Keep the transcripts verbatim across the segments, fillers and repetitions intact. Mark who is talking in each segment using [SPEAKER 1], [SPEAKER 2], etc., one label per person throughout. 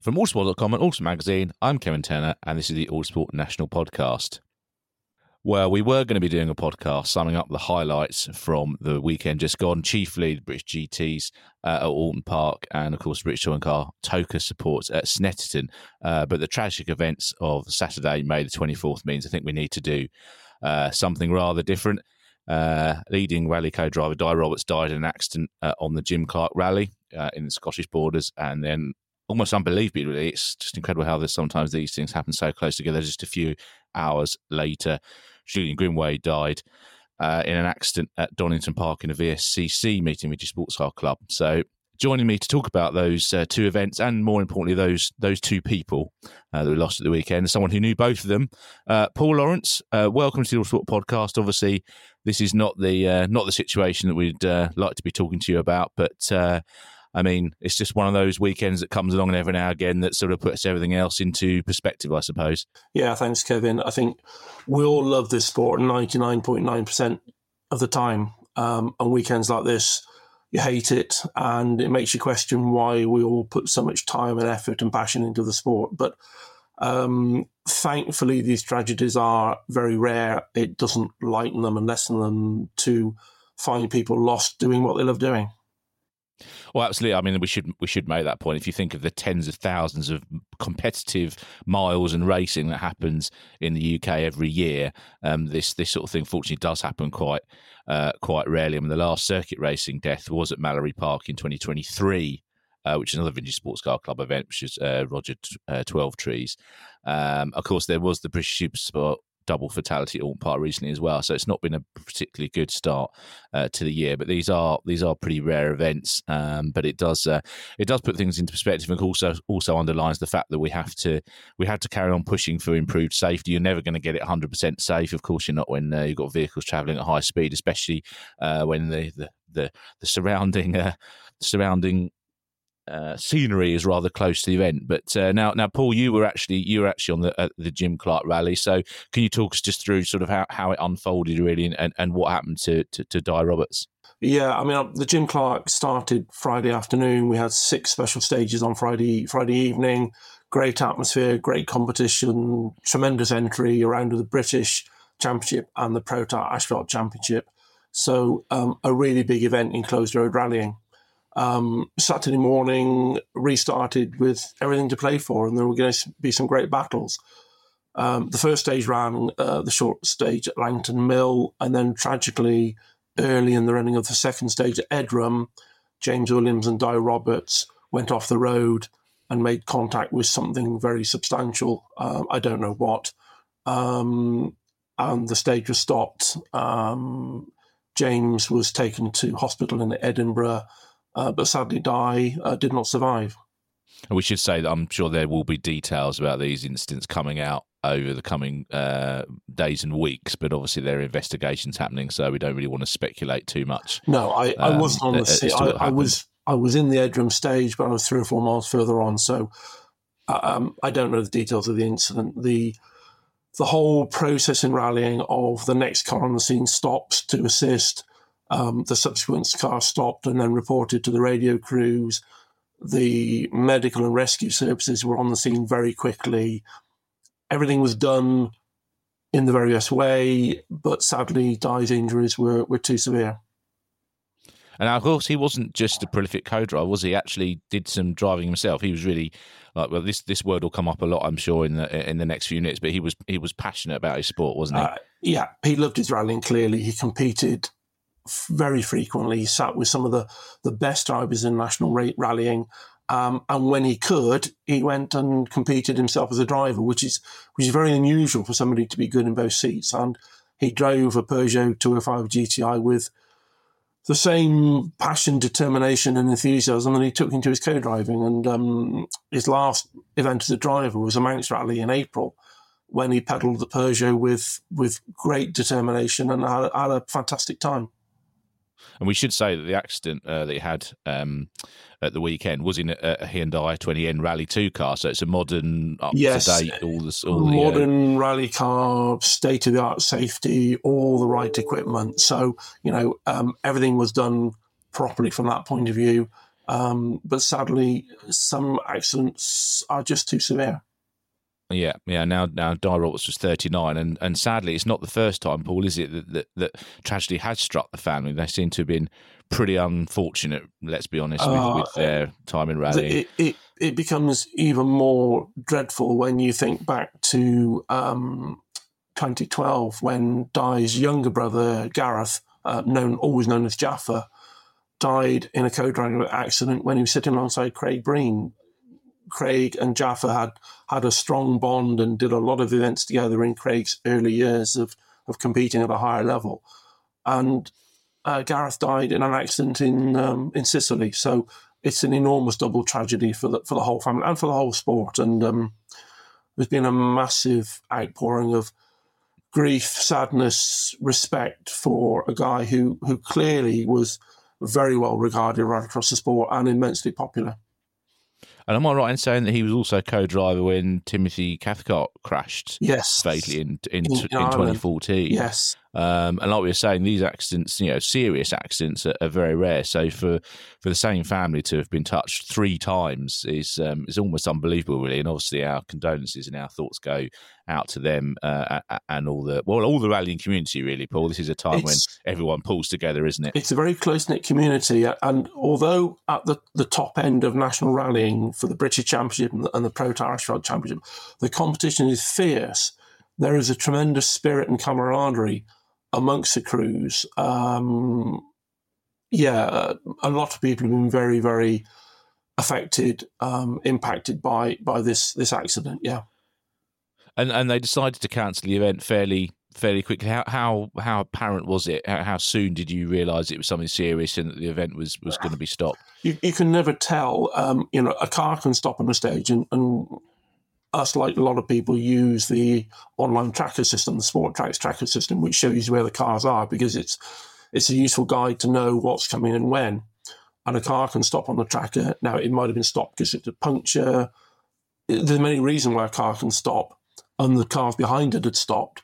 [SPEAKER 1] From Autosport dot com and Autosport Magazine, I'm Kevin Turner, and this is the Autosport National Podcast. Well, we were going to be doing a podcast summing up the highlights from the weekend just gone, chiefly the British G Ts uh, at Alton Park and, of course, British Touring Car Toka supports at Snetterton. Uh, but the tragic events of Saturday, May the twenty-fourth, means I think we need to do uh, something rather different. Uh, leading rally co-driver Di Roberts died in an accident uh, on the Jim Clark Rally uh, in the Scottish Borders, and then almost unbelievably, really, it's just incredible how there's sometimes these things happen so close together. Just a few hours later, Julian Grimway died uh, in an accident at Donington Park in a V S C C meeting with your Sports Car Club. So joining me to talk about those uh, two events and, more importantly, those those two people uh, that we lost at the weekend, someone who knew both of them, uh, Paul Lawrence. Uh, welcome to the Autosport Podcast. Obviously, this is not the uh, not the situation that we'd uh, like to be talking to you about, but uh, I mean, it's just one of those weekends that comes along and every now and again that sort of puts everything else into perspective, I suppose.
[SPEAKER 2] Yeah, thanks, Kevin. I think we all love this sport ninety-nine point nine percent of the time. Um, on weekends like this, you hate it, and it makes you question why we all put so much time and effort and passion into the sport. But um, thankfully, these tragedies are very rare. It doesn't lighten them and lessen them to find people lost doing what they love doing.
[SPEAKER 1] Well, absolutely. I mean, we should we should make that point. If you think of the tens of thousands of competitive miles and racing that happens in the U K every year, um, this this sort of thing, fortunately, does happen quite uh, quite rarely. I mean, the last circuit racing death was at Mallory Park in twenty twenty-three, uh, which is another Vintage Sports Car Club event, which is uh, Roger uh, twelve Trees. Um, of course, there was the British Supersport double fatality at Alton Park recently as well, so it's not been a particularly good start uh, to the year. But these are these are pretty rare events. Um, but it does uh, it does put things into perspective, and also also underlines the fact that we have to we have to carry on pushing for improved safety. You're never going to get it one hundred percent safe. Of course, you're not when uh, you've got vehicles travelling at high speed, especially uh, when the the the, the surrounding uh, surrounding Uh, scenery is rather close to the event. But uh, now, now, Paul, you were actually you were actually on the uh, the Jim Clark Rally. So, can you talk us just through sort of how, how it unfolded, really, and, and what happened to, to to Di Roberts?
[SPEAKER 2] Yeah, I mean, the Jim Clark started Friday afternoon. We had six special stages on Friday Friday evening. Great atmosphere, great competition, tremendous entry around the British Championship and the Protart Asphalt Championship. So, um, a really big event in closed road rallying. Um, Saturday morning restarted with everything to play for, and there were going to be some great battles. Um, the first stage ran uh, the short stage at Langton Mill, and then tragically, early in the running of the second stage at Edram, James Williams and Di Roberts went off the road and made contact with something very substantial. Um, I don't know what. Um, and the stage was stopped. Um, James was taken to hospital in Edinburgh, Uh, but sadly, Di uh, did not survive.
[SPEAKER 1] And we should say that I'm sure there will be details about these incidents coming out over the coming uh, days and weeks, but obviously there are investigations happening, so we don't really want to speculate too much.
[SPEAKER 2] No, I, I
[SPEAKER 1] um,
[SPEAKER 2] wasn't on the scene. I, I was I was in the Edram stage, but I was three or four miles further on, so um, I don't know the details of the incident. The the whole process in rallying of the next car on the scene stops to assist. Um, the subsequent car stopped and then reported to the radio crews. The medical and rescue services were on the scene very quickly. Everything was done in the very best way, but sadly, Di's injuries were, were too severe.
[SPEAKER 1] And of course, he wasn't just a prolific co-driver, was he? He actually did some driving himself. He was really like, well, this this word will come up a lot, I'm sure, in the in the next few minutes. But he was he was passionate about his sport, wasn't he?
[SPEAKER 2] Uh, yeah, he loved his rallying. Clearly, he competed very frequently. He sat with some of the, the best drivers in national ra- rallying. Um, and when he could, he went and competed himself as a driver, which is which is very unusual for somebody to be good in both seats. And he drove a Peugeot two oh five G T I with the same passion, determination and enthusiasm that he took into his co-driving. And um, his last event as a driver was a Manx Rally in April, when he pedalled the Peugeot with with great determination and had, had a fantastic time.
[SPEAKER 1] And we should say that the accident uh, that he had um, at the weekend was in a, a Hyundai twenty N Rally two car, so it's a modern, up
[SPEAKER 2] yes,
[SPEAKER 1] to date, all this, all
[SPEAKER 2] modern
[SPEAKER 1] the, uh,
[SPEAKER 2] rally car, state of the art safety, all the right equipment. So you know, um, everything was done properly from that point of view. Um, but sadly, some accidents are just too severe.
[SPEAKER 1] Yeah, yeah. Now, now, Dyrot was just thirty-nine, and, and sadly, it's not the first time, Paul, is it, that, that that tragedy has struck the family? They seem to have been pretty unfortunate. Let's be honest, uh, with, with their time in rallying.
[SPEAKER 2] It, it it becomes even more dreadful when you think back to um, twenty twelve, when Di's younger brother Gareth, uh, known always known as Jaffa, died in a co-driver accident when he was sitting alongside Craig Breen. Craig and Jaffa had had a strong bond and did a lot of events together in Craig's early years of, of competing at a higher level. And uh, Gareth died in an accident in um, in Sicily. So it's an enormous double tragedy for the, for the whole family and for the whole sport. And um, there's been a massive outpouring of grief, sadness, respect for a guy who, who clearly was very well regarded right across the sport and immensely popular.
[SPEAKER 1] And am I right in saying that he was also co-driver when Timothy Cathcart crashed?
[SPEAKER 2] Yes,
[SPEAKER 1] fatally in in,
[SPEAKER 2] in,
[SPEAKER 1] in, in twenty fourteen.
[SPEAKER 2] Yes,
[SPEAKER 1] um, and like we were saying, these accidents, you know, serious accidents, are, are very rare. So for, for the same family to have been touched three times is um, is almost unbelievable, really. And obviously, our condolences and our thoughts go out to them uh, and all the well, all the rallying community, really, Paul. This is a time it's, when everyone pulls together, isn't it?
[SPEAKER 2] It's a very close-knit community, and although at the, the top end of national rallying for the British Championship and the, and the Pro Tyrrell Championship, the competition is fierce. There is a tremendous spirit and camaraderie amongst the crews. Um, yeah, a lot of people have been very, very affected, um, impacted by by this this accident. Yeah.
[SPEAKER 1] And and they decided to cancel the event fairly fairly quickly. How how how apparent was it? How, how soon did you realise it was something serious and that the event was, was going to be stopped?
[SPEAKER 2] You, you can never tell. Um, you know, a car can stop on the stage, and, and us, like a lot of people, use the online tracker system, the Sport Tracks tracker system, which shows you where the cars are because it's it's a useful guide to know what's coming and when. And a car can stop on the tracker. Now, it might have been stopped because it's a puncture. There's many reasons why a car can stop, and the cars behind it had stopped.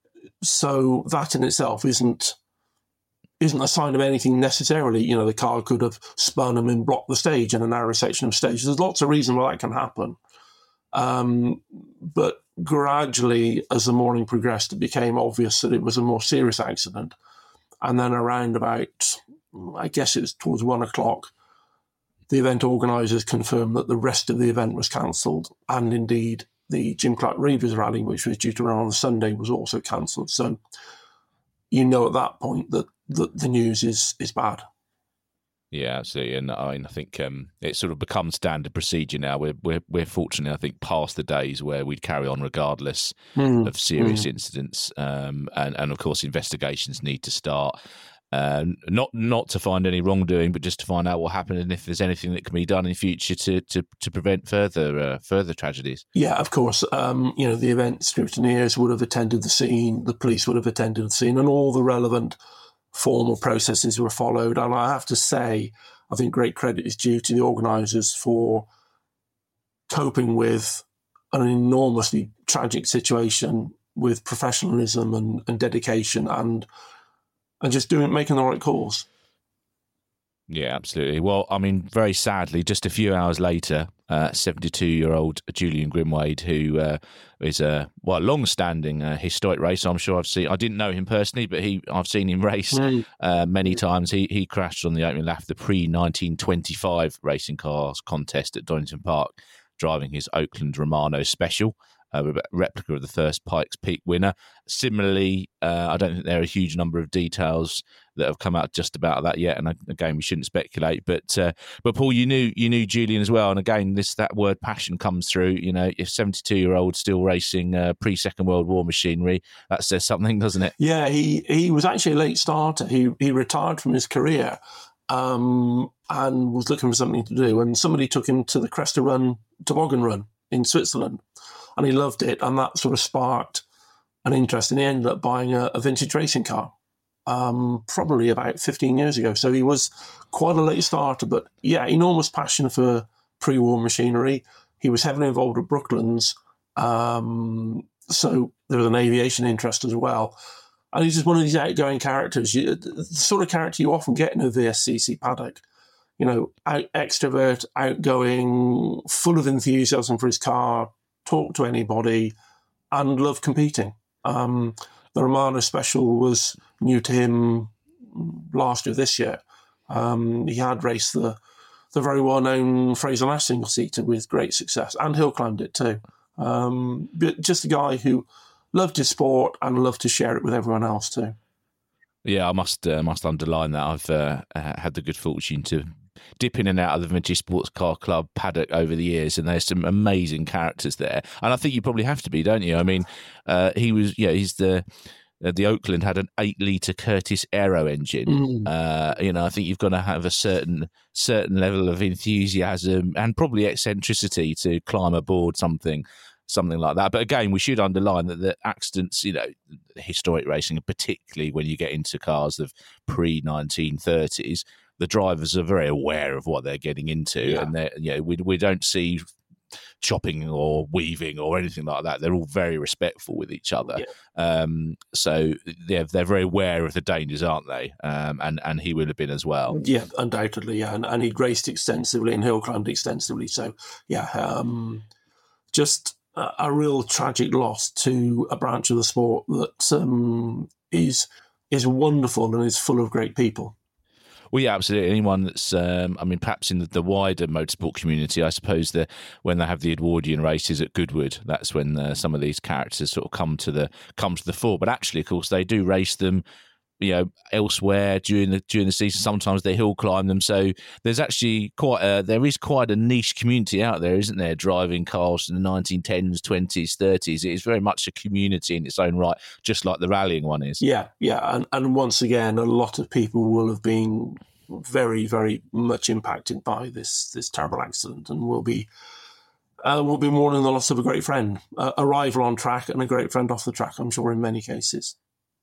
[SPEAKER 2] So that in itself isn't isn't a sign of anything necessarily. You know, the car could have spun and then blocked the stage in a narrow section of stage. There's lots of reasons why that can happen. Um, but gradually, as the morning progressed, it became obvious that it was a more serious accident. And then around about, I guess it was towards one o'clock, the event organisers confirmed that the rest of the event was cancelled, and indeed the Jim Clark Reivers rally, which was due to run on the Sunday, was also cancelled. So you know at that point that the, the news is is bad.
[SPEAKER 1] Yeah, absolutely. And I mean, I think um, it sort of becomes standard procedure now. We're we're we're fortunately, I think, past the days where we'd carry on regardless mm. of serious mm. incidents, um, and and of course investigations need to start. Uh, not not to find any wrongdoing, but just to find out what happened and if there's anything that can be done in future to to, to prevent further uh, further tragedies.
[SPEAKER 2] Yeah, of course. Um, you know, the event scrutineers would have attended the scene, the police would have attended the scene, and all the relevant formal processes were followed. And I have to say, I think great credit is due to the organisers for coping with an enormously tragic situation with professionalism and, and dedication and and just doing making the right calls.
[SPEAKER 1] Yeah, absolutely. Well, I mean, very sadly, just a few hours later, uh, seventy-two-year-old Julian Grimwade, who uh, is a well, long-standing uh, historic racer. I'm sure I've seen. I didn't know him personally, but he I've seen him race mm. uh, many times. He he crashed on the opening lap of the pre nineteen twenty-five racing cars contest at Donington Park, driving his Oakland Romano Special. A replica of the first Pikes Peak winner. Similarly, uh, I don't think there are a huge number of details that have come out just about that yet. And again, we shouldn't speculate. But uh, but Paul, you knew you knew Julian as well. And again, this that word passion comes through. You know, if seventy-two-year-old still racing uh, pre-Second World War machinery, that says something, doesn't it?
[SPEAKER 2] Yeah, he he was actually a late starter. He he retired from his career um, and was looking for something to do. And somebody took him to the Cresta Run toboggan run in Switzerland. And he loved it, and that sort of sparked an interest, and he ended up buying a, a vintage racing car, um, probably about fifteen years ago. So he was quite a late starter, but yeah, enormous passion for pre-war machinery. He was heavily involved with Brooklands, um, so there was an aviation interest as well. And he's just one of these outgoing characters, you, the sort of character you often get in a V S C C paddock. you know, out, extrovert, outgoing, full of enthusiasm for his car, talk to anybody, and love competing. Um, the Romano Special was new to him last year, this year. Um, he had raced the the very well-known Fraser-Nash single-seater with great success, and hill climbed it too. Um, but just a guy who loved his sport and loved to share it with everyone else too.
[SPEAKER 1] Yeah, I must uh, must underline that I've uh, had the good fortune to dip in and out of the Vintage Sports Car Club paddock over the years, and there's some amazing characters there. And I think you probably have to be, don't you? I mean, uh, he was, yeah, he's the. Uh, the Oakland had an eight-litre Curtis Aero engine. Mm. Uh, you know, I think you've got to have a certain certain level of enthusiasm and probably eccentricity to climb aboard something something like that. But again, we should underline that the accidents, you know, historic racing, particularly when you get into cars of pre nineteen thirties, the drivers are very aware of what they're getting into, yeah. and they, you know, we we don't see chopping or weaving or anything like that. They're all very respectful with each other. Yeah. Um, so they're, they're very aware of the dangers, aren't they? Um, and, and he would have been as well.
[SPEAKER 2] Yeah, undoubtedly, yeah. And, and he'd raced extensively and hill climbed extensively. So, yeah, um, just a, a real tragic loss to a branch of the sport that um, is is wonderful and is full of great people.
[SPEAKER 1] Well, yeah, absolutely. Anyone that's, um, I mean, perhaps in the, the wider motorsport community, I suppose that when they have the Edwardian races at Goodwood, that's when uh, some of these characters sort of come to the come to the fore. But actually, of course, they do race them, you know, elsewhere during the during the season. Sometimes they hill climb them. So there's actually quite a, there is quite a niche community out there, isn't there? Driving cars in the nineteen tens, twenties, thirties. It is very much a community in its own right, just like the rallying one is.
[SPEAKER 2] Yeah, yeah, and and once again, a lot of people will have been very, very much impacted by this this terrible accident, and will be uh, will be mourning the loss of a great friend, uh, a rival on track, and a great friend off the track. I'm sure in many cases.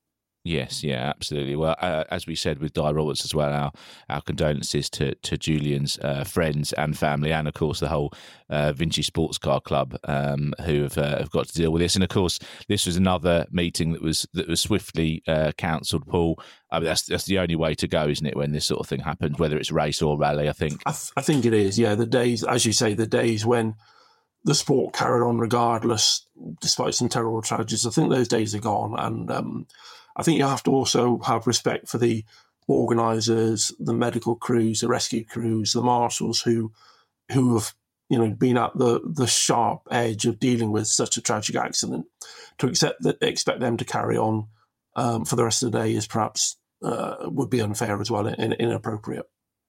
[SPEAKER 1] Yes, yeah, absolutely. Well, uh, as we said with Di Roberts as well, our, our condolences to, to Julian's uh, friends and family, and of course the whole uh, Vinci Sports Car Club um, who have uh, have got to deal with this. And of course, this was another meeting that was that was swiftly uh, cancelled. Paul, I mean, that's that's the only way to go, isn't it? When this sort of thing happens, whether it's race or rally, I think.
[SPEAKER 2] I, th- I think it is. Yeah, the days, as you say, the days when the sport carried on regardless, despite some terrible tragedies. I think those days are gone, and. Um, I think you have to also have respect for the organisers, the medical crews, the rescue crews, the marshals who who have you know been at the, the sharp edge of dealing with such a tragic accident. To accept that, expect them to carry on um, for the rest of the day is perhaps uh, would be unfair as well and inappropriate.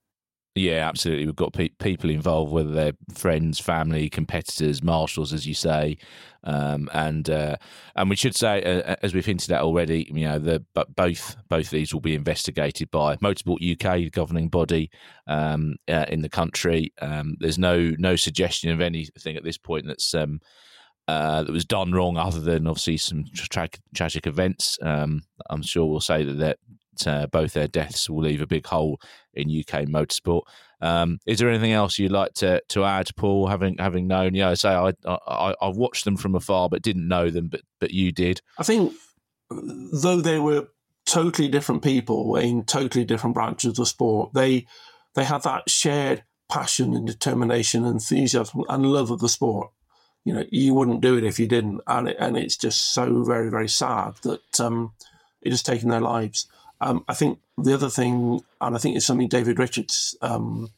[SPEAKER 1] Yeah, absolutely. We've got pe- people involved, whether they're friends, family, competitors, marshals, as you say, um, and uh, and we should say, uh, as we've hinted at already, you know, the but both both of these will be investigated by Motorsport U K, the governing body um, uh, in the country. Um, there's no no suggestion of anything at this point that's um, uh, that was done wrong, other than obviously some tra- tragic events. Um, I'm sure we'll say that that. Uh, both their deaths will leave a big hole in U K motorsport. Um, is there anything else you'd like to, to add, Paul? Having having known, you know, say I, I I watched them from afar, but didn't know them, but but you did.
[SPEAKER 2] I think though they were totally different people in totally different branches of sport, they they had that shared passion and determination, and enthusiasm, and love of the sport. You know, you wouldn't do it if you didn't, and it, and it's just so very very sad that um, it has taken their lives. Um, I think the other thing, and I think it's something David Richards, um,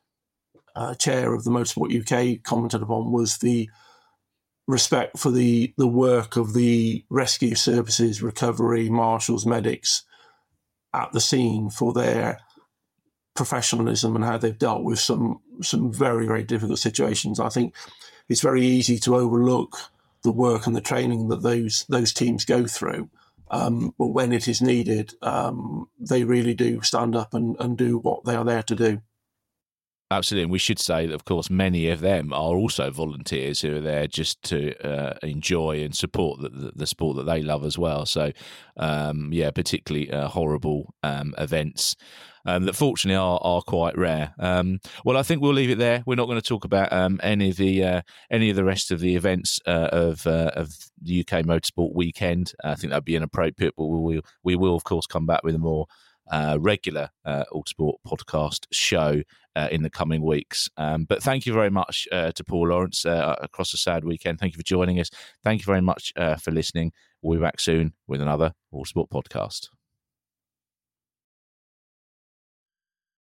[SPEAKER 2] uh, chair of the Motorsport U K, commented upon, was the respect for the, the work of the rescue services, recovery, marshals, medics at the scene, for their professionalism and how they've dealt with some some very, very difficult situations. I think it's very easy to overlook the work and the training that those those teams go through. Um, but when it is needed, um, they really do stand up and, and do what they are there to do.
[SPEAKER 1] Absolutely. And we should say that, of course, many of them are also volunteers who are there just to uh, enjoy and support the, the, the sport that they love as well. So, um, yeah, particularly uh, horrible um, events um, that fortunately are, are quite rare. Um, well, I think we'll leave it there. We're not going to talk about um, any of the uh, any of the rest of the events uh, of uh, of the U K Motorsport weekend. I think that'd be inappropriate, but we will, we will, of course, come back with a more Uh, regular uh, Autosport podcast show uh, in the coming weeks. Um, but thank you very much uh, to Paul Lawrence uh, across a sad weekend. Thank you for joining us. Thank you very much uh, for listening. We'll be back soon with another All Sport podcast.